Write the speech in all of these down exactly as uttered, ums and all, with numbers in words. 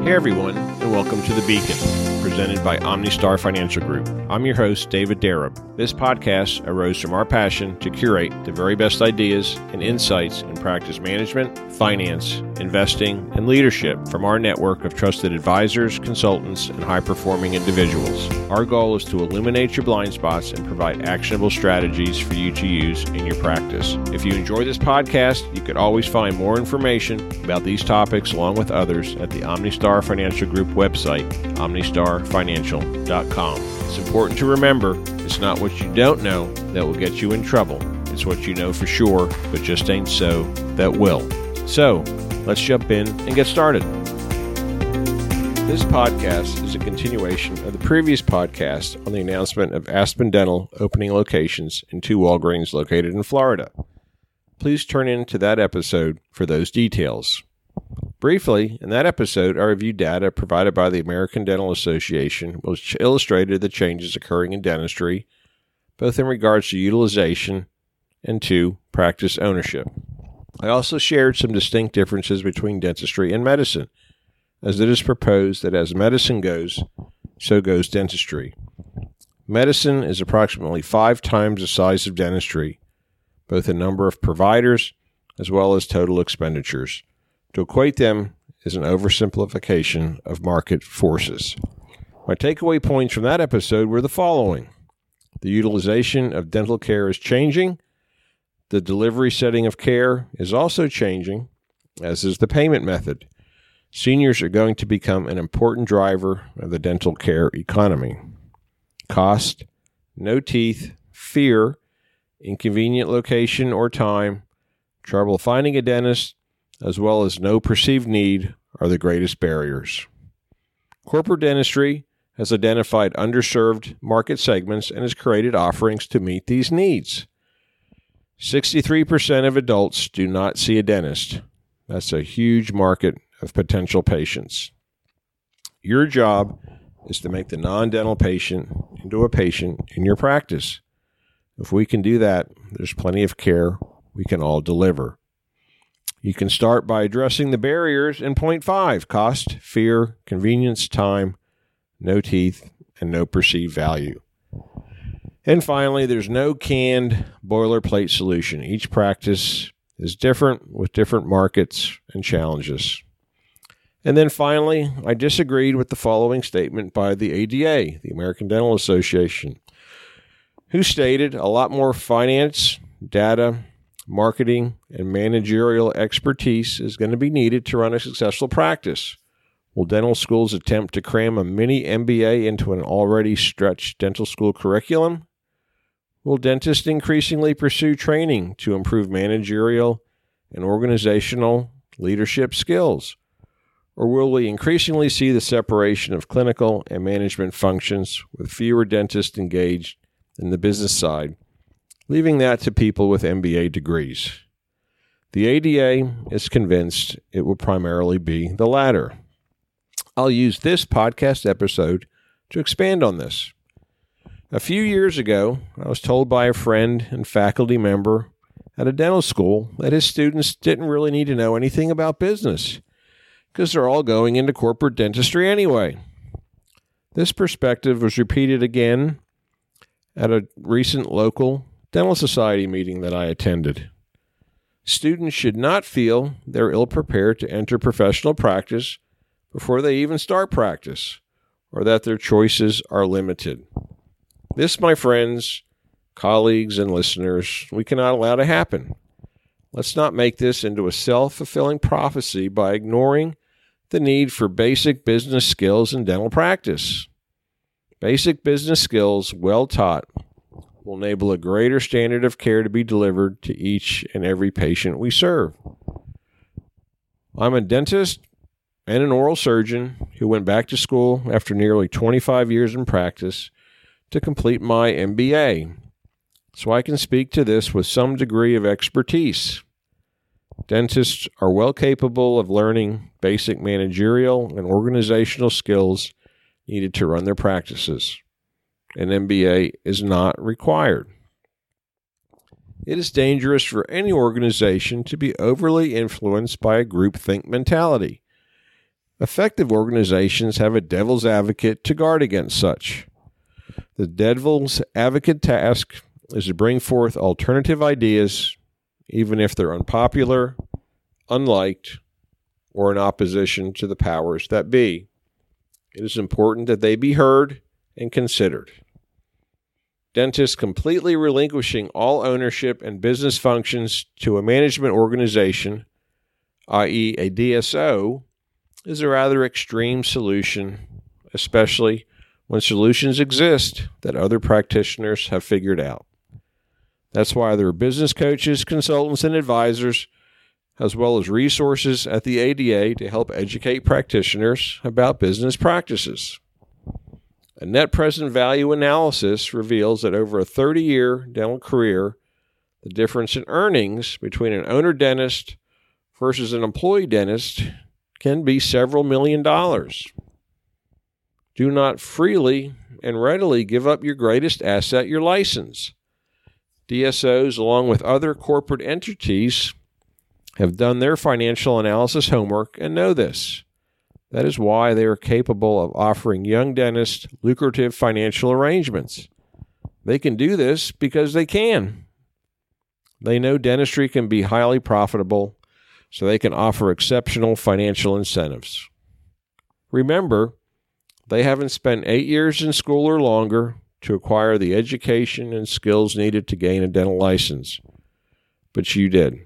Hey everyone, and welcome to The Beacon, presented by OmniStar Financial Group. I'm your host, David Darab. This podcast arose from our passion to curate the very best ideas and insights in practice management, finance, investing, and leadership from our network of trusted advisors, consultants, and high-performing individuals. Our goal is to illuminate your blind spots and provide actionable strategies for you to use in your practice. If you enjoy this podcast, you can always find more information about these topics along with others at the OmniStar Financial Group website, omnistar financial dot com. It's important to remember, it's not what you don't know that will get you in trouble. It's what you know for sure, but just ain't so, that will. So, let's jump in and get started. This podcast is a continuation of the previous podcast on the announcement of Aspen Dental opening locations in two Walgreens located in Florida. Please turn in to that episode for those details. Briefly, in that episode, I reviewed data provided by the American Dental Association, which illustrated the changes occurring in dentistry, both in regards to utilization and to practice ownership. I also shared some distinct differences between dentistry and medicine, as it is proposed that as medicine goes, so goes dentistry. Medicine is approximately five times the size of dentistry, both in number of providers as well as total expenditures. To equate them is an oversimplification of market forces. My takeaway points from that episode were the following. The utilization of dental care is changing. The delivery setting of care is also changing, as is the payment method. Seniors are going to become an important driver of the dental care economy. Cost, no teeth, fear, inconvenient location or time, trouble finding a dentist, as well as no perceived need are the greatest barriers. Corporate dentistry has identified underserved market segments and has created offerings to meet these needs. sixty-three percent of adults do not see a dentist. That's a huge market of potential patients. Your job is to make the non-dental patient into a patient in your practice. If we can do that, there's plenty of care we can all deliver. You can start by addressing the barriers in point five, cost, fear, convenience, time, no teeth, and no perceived value. And finally, there's no canned boilerplate solution. Each practice is different with different markets and challenges. And then finally, I disagreed with the following statement by the A D A, the American Dental Association, who stated a lot more finance, data, marketing, and managerial expertise is going to be needed to run a successful practice. Will dental schools attempt to cram a mini M B A into an already stretched dental school curriculum? Will dentists increasingly pursue training to improve managerial and organizational leadership skills? Or will we increasingly see the separation of clinical and management functions with fewer dentists engaged in the business side, leaving that to people with M B A degrees? The A D A is convinced it will primarily be the latter. I'll use this podcast episode to expand on this. A few years ago, I was told by a friend and faculty member at a dental school that his students didn't really need to know anything about business because they're all going into corporate dentistry anyway. This perspective was repeated again at a recent local Dental Society meeting that I attended. Students should not feel they're ill-prepared to enter professional practice before they even start practice, or that their choices are limited. This, my friends, colleagues, and listeners, we cannot allow to happen. Let's not make this into a self-fulfilling prophecy by ignoring the need for basic business skills in dental practice. Basic business skills, well taught, will enable a greater standard of care to be delivered to each and every patient we serve. I'm a dentist and an oral surgeon who went back to school after nearly twenty-five years in practice to complete my M B A, so I can speak to this with some degree of expertise. Dentists are well capable of learning basic managerial and organizational skills needed to run their practices. An M B A is not required. It is dangerous for any organization to be overly influenced by a groupthink mentality. Effective organizations have a devil's advocate to guard against such. The devil's advocate task is to bring forth alternative ideas, even if they're unpopular, unliked, or in opposition to the powers that be. It is important that they be heard and considered. Dentists completely relinquishing all ownership and business functions to a management organization, that is a D S O, is a rather extreme solution, especially when solutions exist that other practitioners have figured out. That's why there are business coaches, consultants, and advisors, as well as resources at the A D A to help educate practitioners about business practices. A net present value analysis reveals that over a thirty-year dental career, the difference in earnings between an owner dentist versus an employee dentist can be several million dollars. Do not freely and readily give up your greatest asset, your license. D S Os, along with other corporate entities, have done their financial analysis homework and know this. That is why they are capable of offering young dentists lucrative financial arrangements. They can do this because they can. They know dentistry can be highly profitable, so they can offer exceptional financial incentives. Remember, they haven't spent eight years in school or longer to acquire the education and skills needed to gain a dental license, but you did.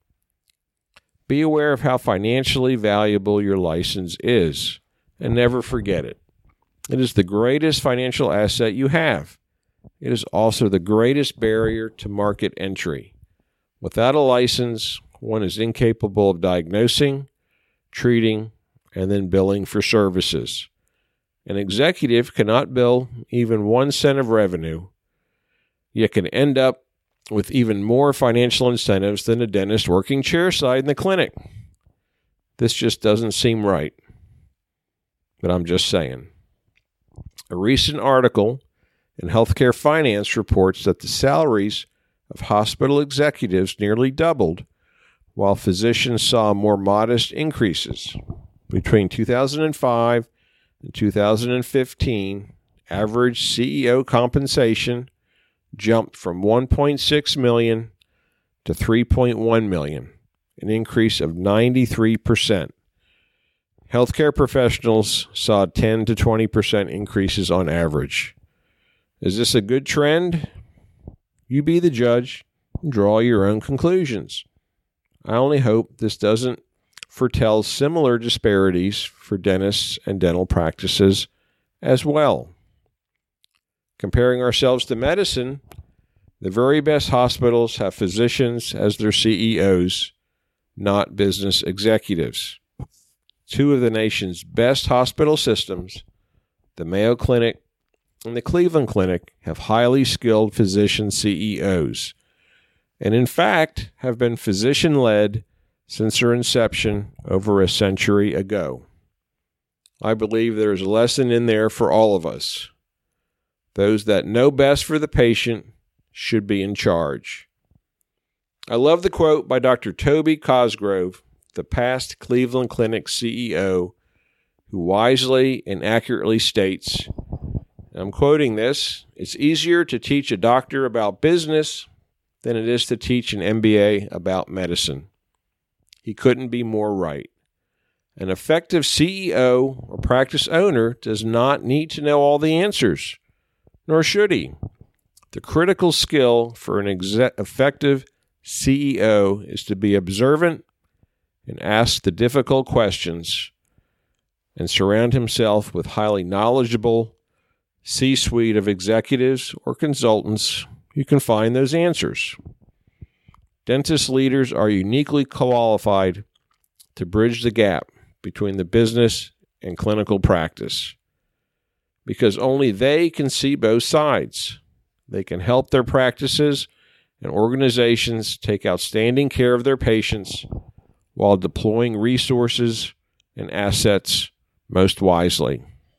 Be aware of how financially valuable your license is, and never forget it. It is the greatest financial asset you have. It is also the greatest barrier to market entry. Without a license, one is incapable of diagnosing, treating, and then billing for services. An executive cannot bill even one cent of revenue, yet can end up with even more financial incentives than a dentist working chairside in the clinic. This just doesn't seem right. But I'm just saying. A recent article in Healthcare Finance reports that the salaries of hospital executives nearly doubled, while physicians saw more modest increases. Between two thousand five and two thousand fifteen, average C E O compensation jumped from one point six million dollars to three point one million dollars, an increase of ninety-three percent. Healthcare professionals saw ten to twenty percent increases on average. Is this a good trend? You be the judge and draw your own conclusions. I only hope this doesn't foretell similar disparities for dentists and dental practices as well. Comparing ourselves to medicine, the very best hospitals have physicians as their C E Os, not business executives. Two of the nation's best hospital systems, the Mayo Clinic and the Cleveland Clinic, have highly skilled physician C E Os, and in fact have been physician-led since their inception over a century ago. I believe there is a lesson in there for all of us. Those that know best for the patient should be in charge. I love the quote by Doctor Toby Cosgrove, the past Cleveland Clinic C E O, who wisely and accurately states, and I'm quoting this, "It's easier to teach a doctor about business than it is to teach an M B A about medicine." He couldn't be more right. An effective C E O or practice owner does not need to know all the answers, nor should he. The critical skill for an exe- effective C E O is to be observant and ask the difficult questions and surround himself with highly knowledgeable C-suite of executives or consultants who can find those answers. Dentist leaders are uniquely qualified to bridge the gap between the business and clinical practice, because only they can see both sides. They can help their practices and organizations take outstanding care of their patients while deploying resources and assets most wisely.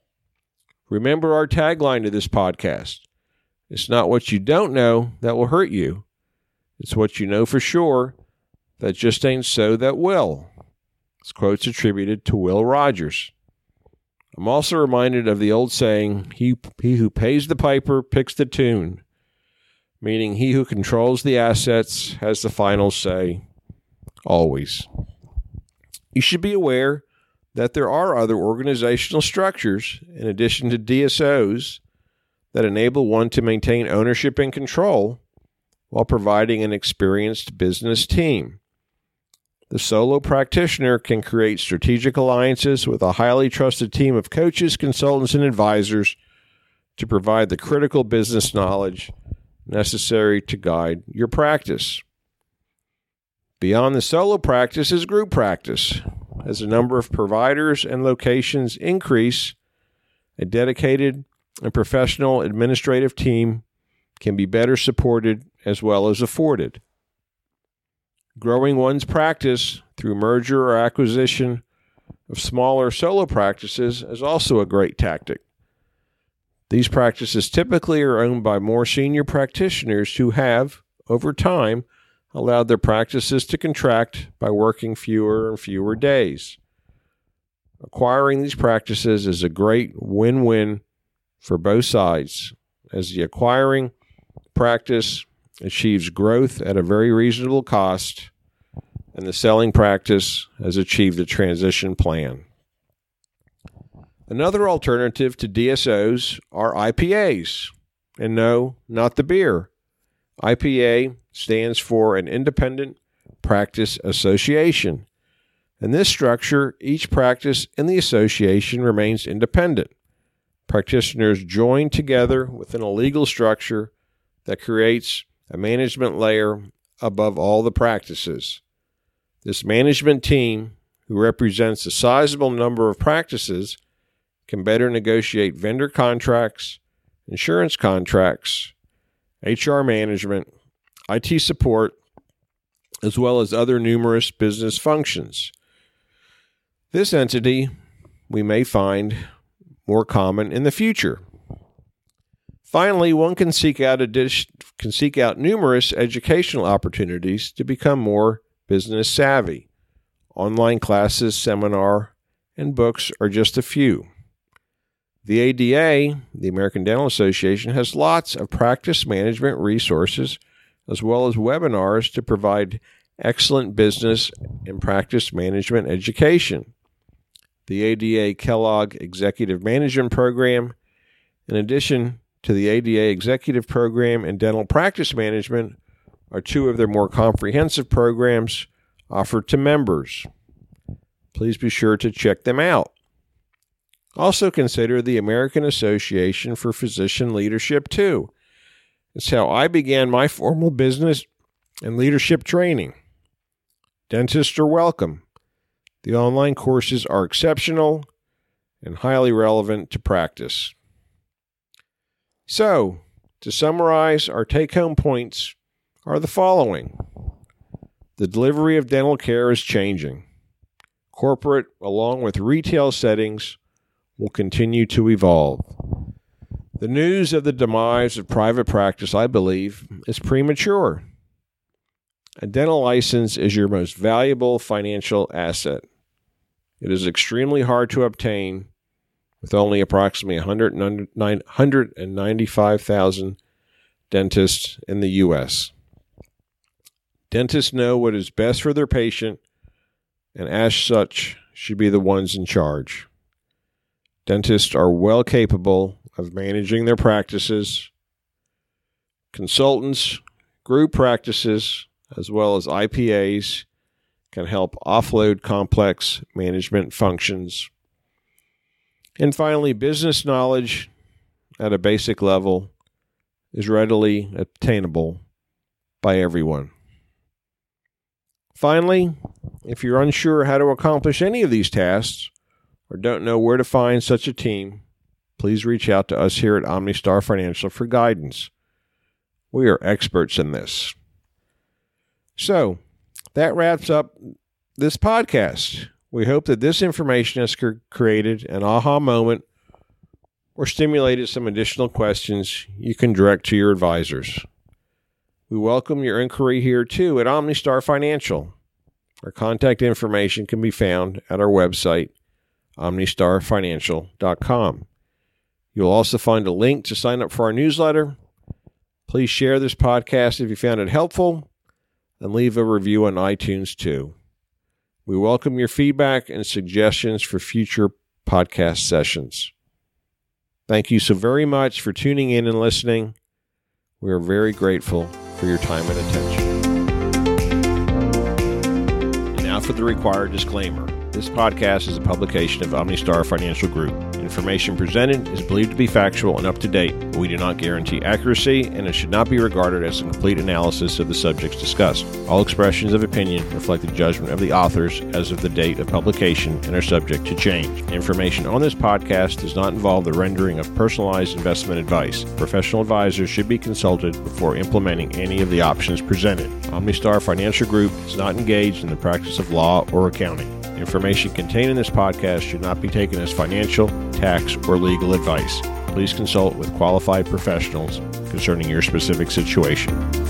Remember our tagline to this podcast. It's not what you don't know that will hurt you. It's what you know for sure that just ain't so that will. This quote's attributed to Will Rogers. I'm also reminded of the old saying, he, he who pays the piper picks the tune, meaning he who controls the assets has the final say, always. You should be aware that there are other organizational structures, in addition to D S Os, that enable one to maintain ownership and control while providing an experienced business team. The solo practitioner can create strategic alliances with a highly trusted team of coaches, consultants, and advisors to provide the critical business knowledge necessary to guide your practice. Beyond the solo practice is group practice. As the number of providers and locations increase, a dedicated and professional administrative team can be better supported as well as afforded. Growing one's practice through merger or acquisition of smaller solo practices is also a great tactic. These practices typically are owned by more senior practitioners who have, over time, allowed their practices to contract by working fewer and fewer days. Acquiring these practices is a great win-win for both sides, as the acquiring practice achieves growth at a very reasonable cost, and the selling practice has achieved a transition plan. Another alternative to D S Os are I P As. And no, not the beer. I P A stands for an Independent Practice Association. In this structure, each practice in the association remains independent. Practitioners join together within a legal structure that creates a management layer above all the practices. This management team, who represents a sizable number of practices, can better negotiate vendor contracts, insurance contracts, H R management, I T support, as well as other numerous business functions. This entity we may find more common in the future. Finally, one can seek out a dish, can seek out numerous educational opportunities to become more business savvy. Online classes, seminar, and books are just a few. The A D A, the American Dental Association, has lots of practice management resources as well as webinars to provide excellent business and practice management education. The A D A Kellogg Executive Management Program, in addition to the A D A Executive Program and Dental Practice Management, are two of their more comprehensive programs offered to members. Please be sure to check them out. Also consider the American Association for Physician Leadership, too. It's how I began my formal business and leadership training. Dentists are welcome. The online courses are exceptional and highly relevant to practice. So, to summarize, our take-home points are the following. The delivery of dental care is changing. Corporate, along with retail settings, will continue to evolve. The news of the demise of private practice, I believe, is premature. A dental license is your most valuable financial asset. It is extremely hard to obtain, with only approximately one hundred ninety-five thousand dentists in the U S Dentists know what is best for their patient, and as such, should be the ones in charge. Dentists are well capable of managing their practices. Consultants, group practices, as well as I P As can help offload complex management functions. And finally, business knowledge at a basic level is readily attainable by everyone. Finally, if you're unsure how to accomplish any of these tasks or don't know where to find such a team, please reach out to us here at OmniStar Financial for guidance. We are experts in this. So, that wraps up this podcast. We hope that this information has cr- created an aha moment or stimulated some additional questions you can direct to your advisors. We welcome your inquiry here, too, at OmniStar Financial. Our contact information can be found at our website, omnistar financial dot com. You'll also find a link to sign up for our newsletter. Please share this podcast if you found it helpful, and leave a review on iTunes too. We welcome your feedback and suggestions for future podcast sessions. Thank you so very much for tuning in and listening. We are very grateful for your time and attention. And now for the required disclaimer. This podcast is a publication of OmniStar Financial Group. Information presented is believed to be factual and up to date, but we do not guarantee accuracy, and it should not be regarded as a complete analysis of the subjects discussed. All expressions of opinion reflect the judgment of the authors as of the date of publication and are subject to change. Information on this podcast does not involve the rendering of personalized investment advice. Professional advisors should be consulted before implementing any of the options presented. OmniStar Financial Group is not engaged in the practice of law or accounting. Information contained in this podcast should not be taken as financial, tax, or legal advice. Please consult with qualified professionals concerning your specific situation.